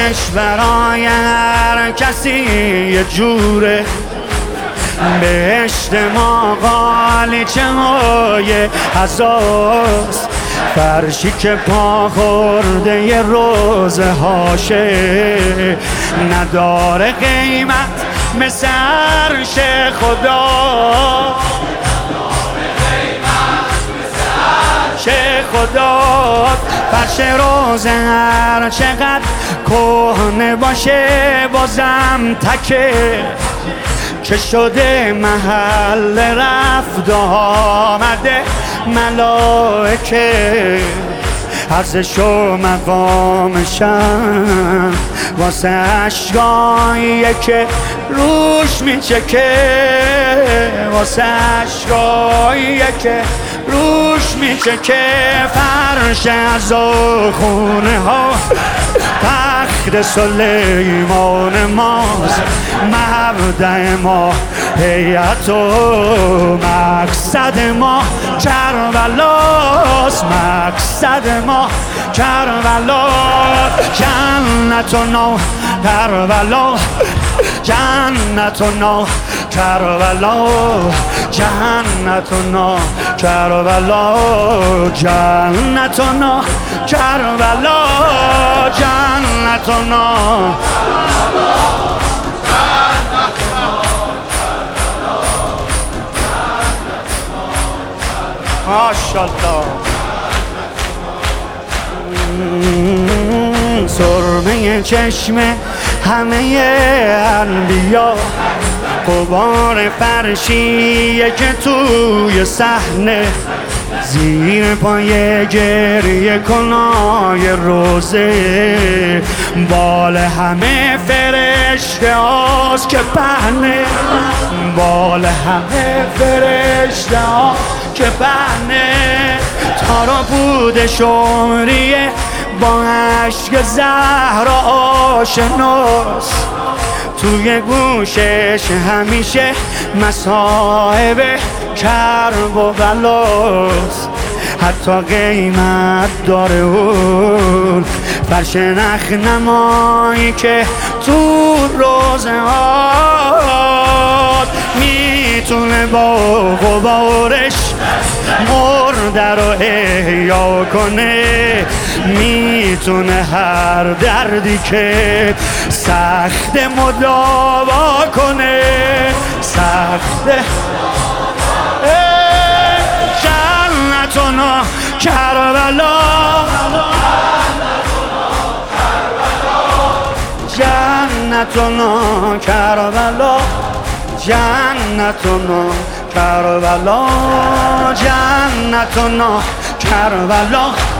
عشق برای هر کسی یه جوره، بهشت ما قالیچه های هزاست، فرشی که پا خورده یه روزه هاشه، نداره قیمت مثل عرش خدا، خدا فرش روزه هر چقدر کهنه باشه بازم تکه، که شده محل رفت و آمده ملائکه، ارزش و مقامشم واسه عشقاییه که روش میچکه، واسه عشقاییه که روش میچکه، فرش از خونه ها تخت سلیمان ماست، مبدأ ما هیئت و مقصد ما کربلاست، مقصد ما کربلا، جنتنا کربلا، جنتنا کربلا، جنتنا کربلا، جنتنا کربلا، جنتنا ماشاءالله. سرمه چشم همه انبیا، غبار فرشیه که توی صحنه، زیر پای گریه کنای روزه، بال همه فرشته هاست که پهنه، بال همه فرشته ها که پهنه، تارا بود شمریه با عشق زهرا آشناست، توی گوشش همیشه مصائب کرب و بلاست، حتی قیمت داره اون فرش نخنمایی که تو روزه هات، میتونه با غبارش مرده رو احیا کنه، میتونه هر دردی که سخت مداوا کنه، سخت جنتنا کربلا، جنتنا کربلا، جنتنا کربلا، جنتنا کربلا.